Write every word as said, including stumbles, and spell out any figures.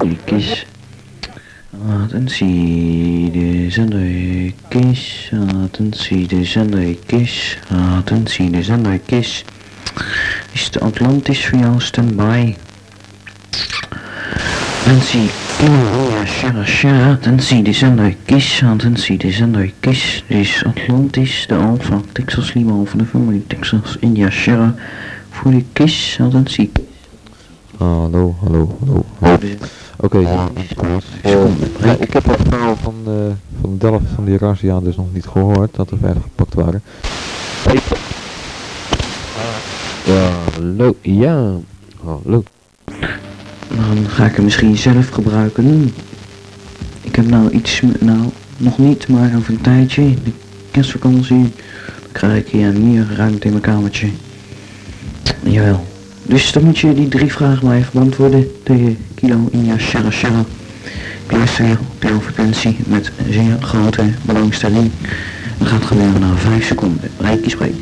die kist. Attentie, de zender kist. Attentie, de zender kist. Attentie, de zender kist. Is de Atlantis voor jou standby? Attentie, ja, shara, shara. Attentie, de zender kist. Attentie, de zender kist. Dit is Atlantis, de Alpha Texas Lima van de familie Texas India Sierra. Voor de kist, attentie. Hallo, hallo, hallo. Oké, okay. uh, ja, ik heb het verhaal van, uh, van Delft van die razzia dus nog niet gehoord, dat er vijf gepakt waren. Ja, hallo, ja, hallo. Dan ga ik hem misschien zelf gebruiken. Ik heb nou iets, nou nog niet, maar over een tijdje, de kerstvakantie, dan krijg ik hier meer ruimte in mijn kamertje. Jawel. Dus dan moet je die drie vragen maar even beantwoorden. De kilo India Sierra Sierra. Ik luister weer op de frequentie met zeer grote belangstelling. Dan gaat het gebeuren na vijf seconden. Reiki spreek.